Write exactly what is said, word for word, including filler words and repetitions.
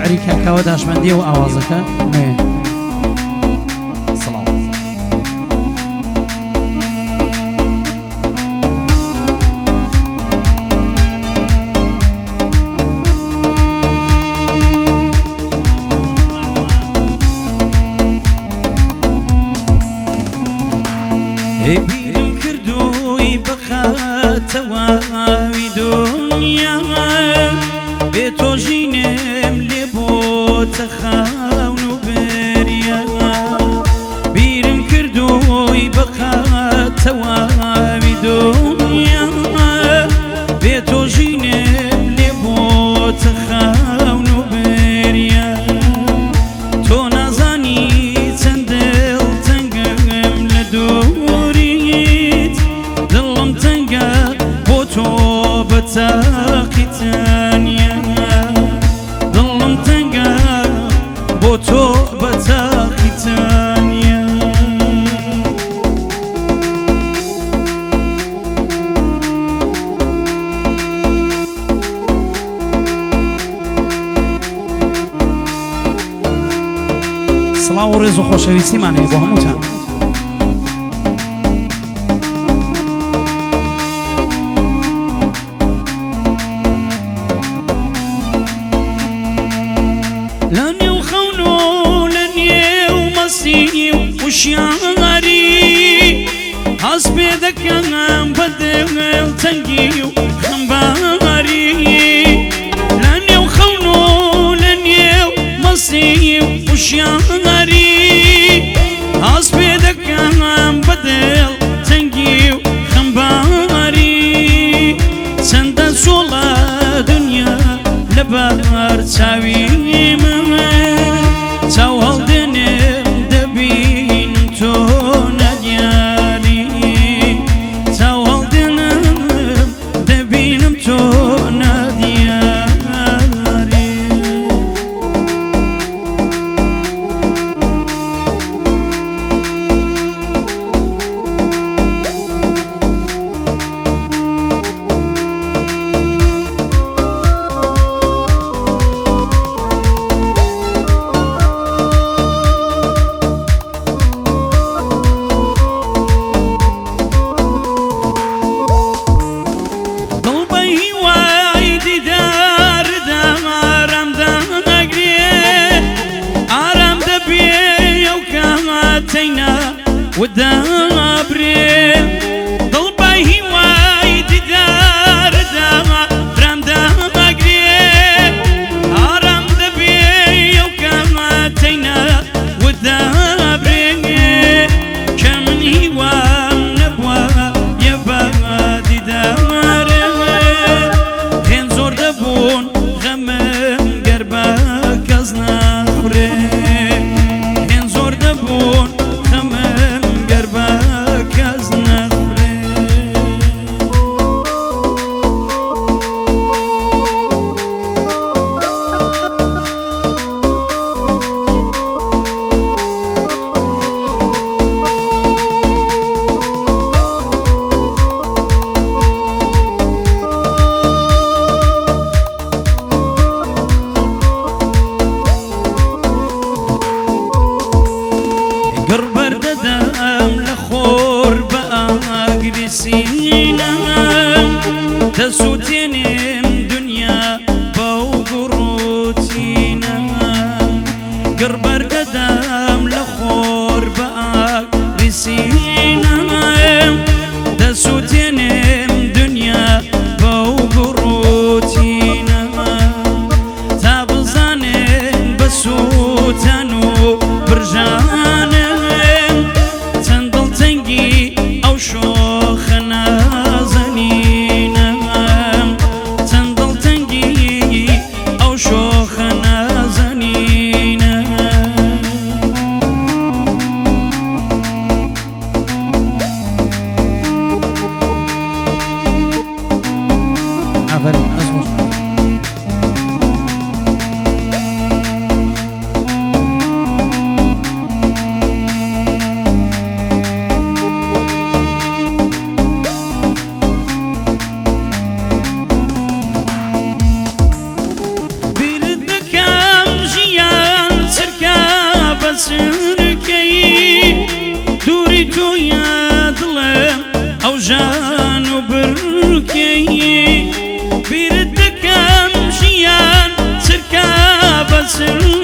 شعری کاکاوە داشمەندی و ئاوازەکە نوێ سڵاو بیرم کردووی بەخاتەواوی دنیا بێ تۆ ژینم لێ بۆتە خاون و بەریا بیرم کردووی بەخاتەواوی دنیا بێ تۆ ژینم لێ بۆتە خاون و بەریا تۆ نازانی چەند دڵتەنگم لە دووریت دڵم تەنگە بۆ تۆ بەتاقی تەنیا دڵم تەنگە بۆ تۆ بەتاقی تەنیا سڵاو و ڕێز و خۆشەویستیمان هەیە بۆ هەمووتان لە نێو خەون و لە نێو مەسی و وشیاری هەست پێ دەکەم بە دڵتەنگی و خەمباری لە نێو خەون و لە نێو مەسی و وشیاری هەست پێ دەکەم بە دڵتەنگی و خەمباری چەندە سۆڵە دنیا لەبەر چاوی من چاو هەڵدێنێم دەبینم تۆ نەدیاری چاو هەڵدێنم دەبینم تۆ نەدیاری ودابرێ دڵ بە هیوای دیداردا فرامدا ئەگرێ ئارام دەبێ ئەو کەماتەینا ودابرێ کە من هیوام نەبووە یە بە دیدارێ هێن زۆر دەبوون غەمم گەر بە کەس ناخورێ هێن زۆر دەبوون دەسووتێنێم دنیا بەو گوڕوتینە گڕ بەرگەدەم لە خۆر بە ئاگریسینە دەسووتێنێم دنیا بەو گوڕوتینە تا بزانێن بە سووتان و برژانم چەند دڵتەنگی ئەو شۆخە نازەنینە بیر دەکەم ژیان چرکە بەسر